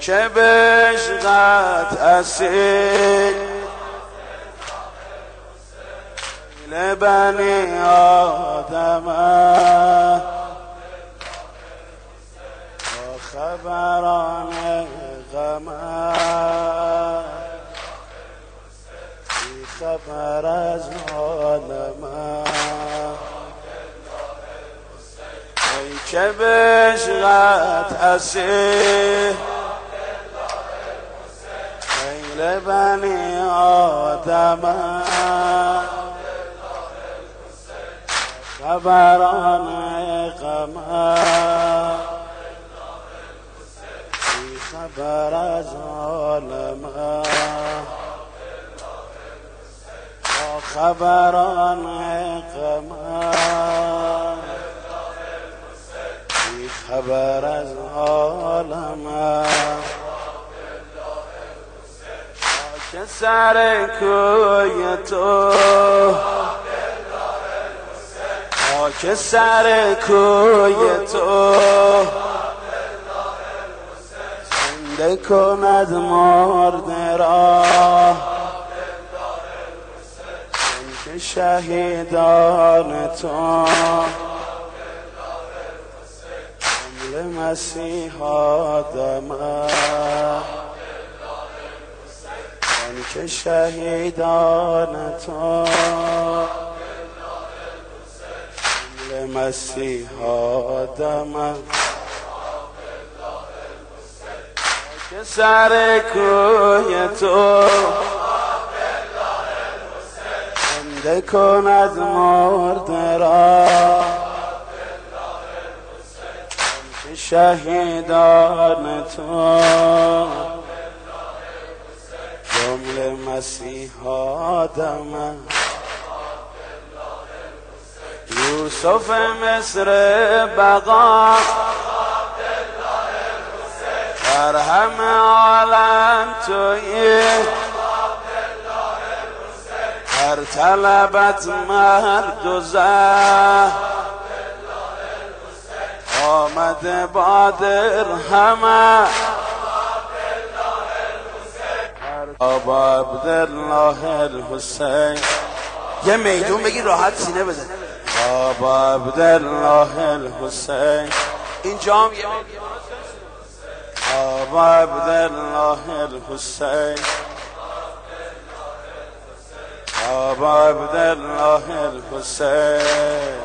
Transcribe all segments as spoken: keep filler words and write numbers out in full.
که بشقت اسیر لبنی آدمه با خبران غمه بی خبر از عالمه ای که بشقت اسیر ای لبنی آدمه خبران غمه بی خبر از عالمه با خبران غمه بی خبر از عالمه که سر کوی تو که سر کوی تو زنده کند مرده را که شهیدان تو حمل مسیح آدمه که شهیدان تو مسیح آدمه که سر کوی تو زنده کند مرده را که شهیدان تو جمله مسیح آدمه یوسف مصر بقا در همه عالم تویی در طلبت مرد و زن آمده بادر همه آبا عبدالله الحسین یه میدون بگی راحت سینه بزن آبا عبدالله الحسین اینجا هم یه آبا عبدالله الحسین آبا عبدالله الحسین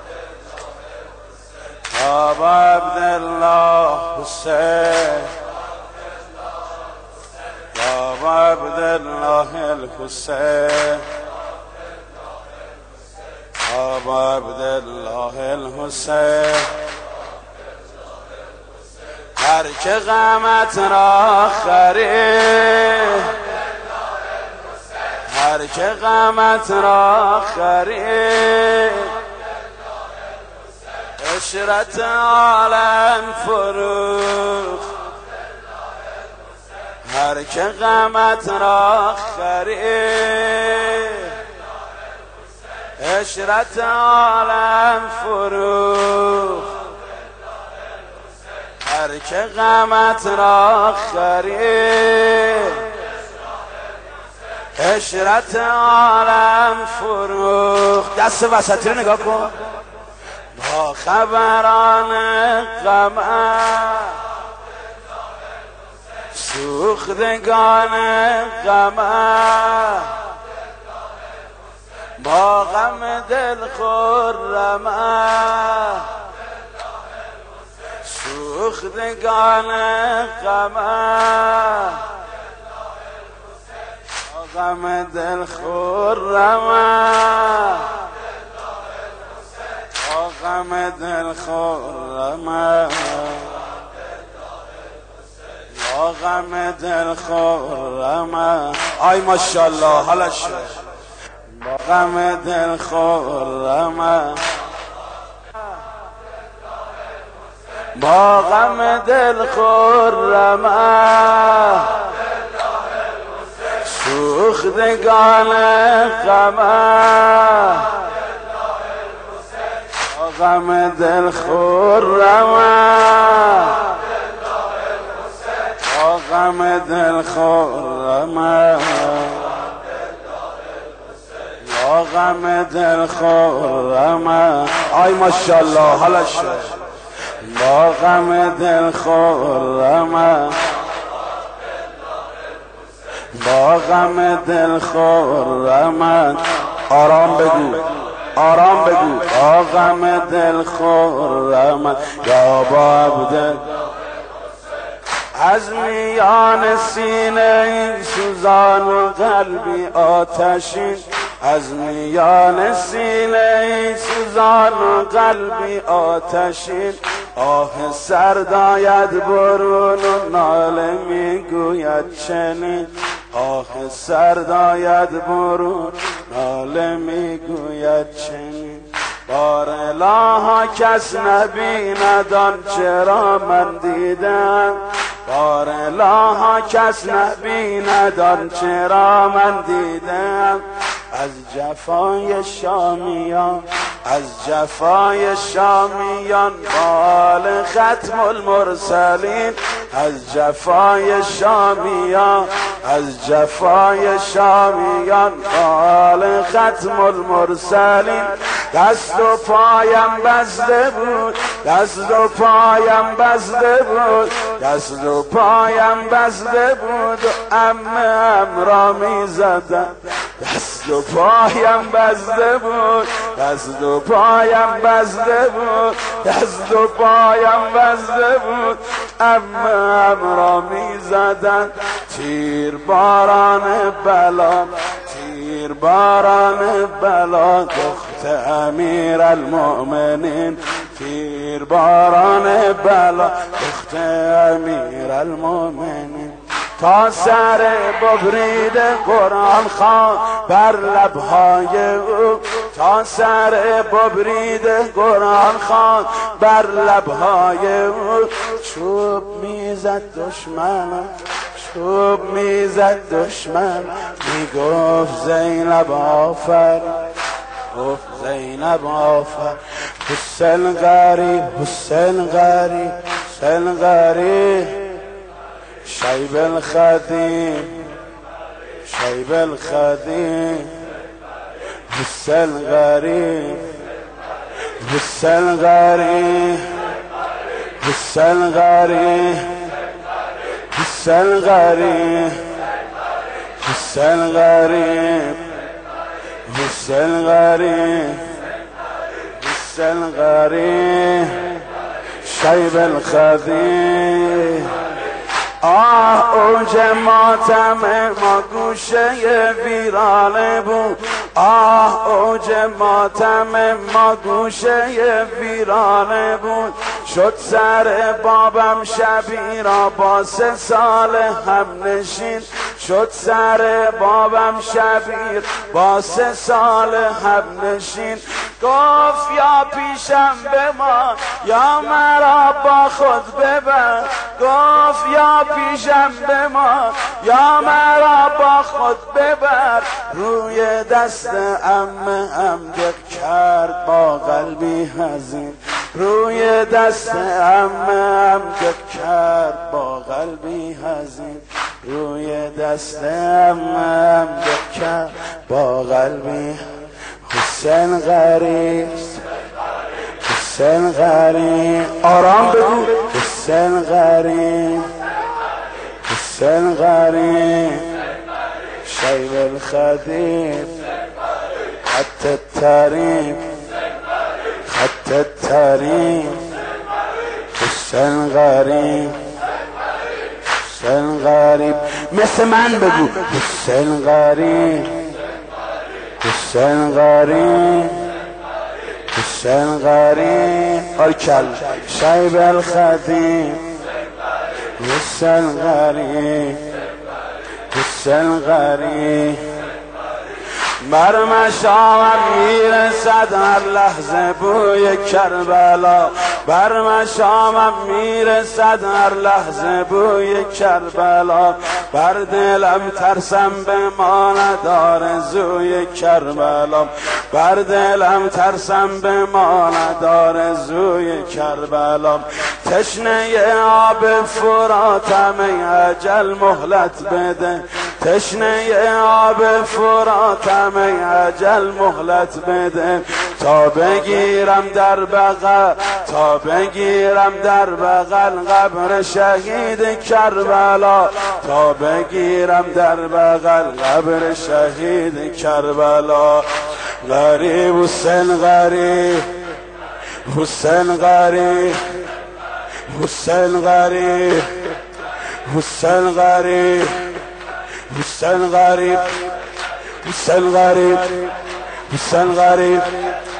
آبا عبدالله حسین آبا عبدالله الحسین آبا عبدالله الحسین هر که غمت را خرید هر که غمت را خرید عشرت عالم فروخت هر که غمت را خرید عشرت عالم فروخت هر که غمت را خرید عشرت عالم فروخت دست وسطی رو نگاه کن با خبران غمه سوختگان غمه با غم دل خرمه سوختگان غمه با غم دل خرمه با غم دل خرمه با غم دل خرمه آی ماشاءالله حالا شد با غم دل خرمه با غم دل خرمه سوختگان غمه با غم دل خرمه با غم دل خورم با غم دل خورم آی ماشاءالله حالا شد با غم دل خورم با غم دل خورم آرام بگو آرام بگو با غم دل خورم یا باب از میان سینه سوزان و قلبی آتشین از میان سینه سوزان و قلبی آتشین آه سرد آید برون و ناله میگوید چنین آه سرد آید برون ناله میگوید چنین بار الها کس نبیند آن چرا من دیدم بار الها کس نبیند آن چرا من دیدم از جفای شامیان از جفای شامیان بال ختم المرسلین از جفای شامیان از جفای شامیان بال ختم المرسلین دست و پایم بسته بود دست و پایم بسته بود دست و پایم بسته بود و عمم را می زدم دست و پایم بسته بود دست و پایم بسته بود دست و پایم بسته بود عمم را می زدن تیر باران بلا تیر باران بلا دخت امیر المؤمنین تیر باران بلا دخت امیر المؤمنین تا سر ببرید قرآن خوان بر لبهای او تا سر ببرید قرآن خوان بر لبهای او چوب میزد دشمن چوب میزد دشمن میگفت زینب آفر گفت زینب آفر حسین غریب حسین غریب حسین غریب شیب الخدیم شیب الخدیم حسین غریب حسین غریب حسین غریب حسین غریب حسین غریب حسین غریب حسین غریب شیب الخدیم آه اوج ماتم ما گوشه ویرانه بود آه اوج ماتم ما گوشه ویرانه بود شد سر بابم شبی را با سه سال هم نشین شد سر بابم شبیر با سه سال هم نشین گفت یا پیشم بمان یا مرا با خود ببر گفت یا پیشم بمان یا مرا با خود ببر روی دست عمه هم دق کرد با قلبی حزین روی دست عمه هم دق کرد با قلبی حزین روی دست عمه هم دق کرد با قلبی حسین غریب حسین غریب آرام بگو حسین غریب حسین غریب شیب الخدیم خط التریم خط التریم حسین غریب حسین غریب مثل من بگو حسین غریب حسین غریب حسین غریب آرکل شیب الخدیم حسین غریب حسین غریب بر مشامم میرسد هر لحظه بوی کربلا بر مشامم میرسد هر لحظه بوی کربلا بر دلم ترسم بماند آرزوی کربلام، بر دلم ترسم بماند آرزوی کربلام. تشنه آب فراتم ای اجل مهلت بده، تشنه آب فراتم ای اجل مهلت بده، تا بگیرم در بغل، تا بگیرم در بغل قبر شهید کربلا، تا بگیرم در بغل قبر شهید کربلا. غریب حسین غریب، حسین غریب، حسین غریب، حسین غریب، حسین غریب، حسین غریب، حسین غریب.